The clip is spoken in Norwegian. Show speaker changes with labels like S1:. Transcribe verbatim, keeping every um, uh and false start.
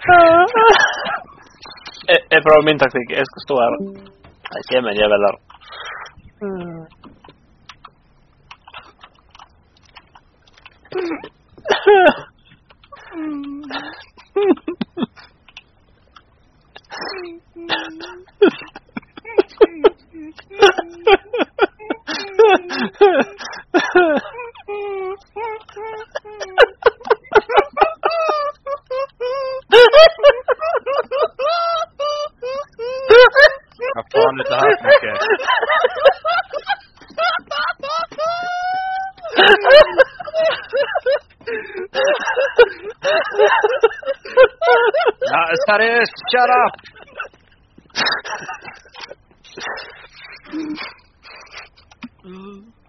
S1: Jeg, jeg prøver min taktikk. Jeg skal stå her. Jeg ser meg en jævel der.
S2: Hva faen er det her for noe? Ja, seriøst, shut up!
S1: Mm.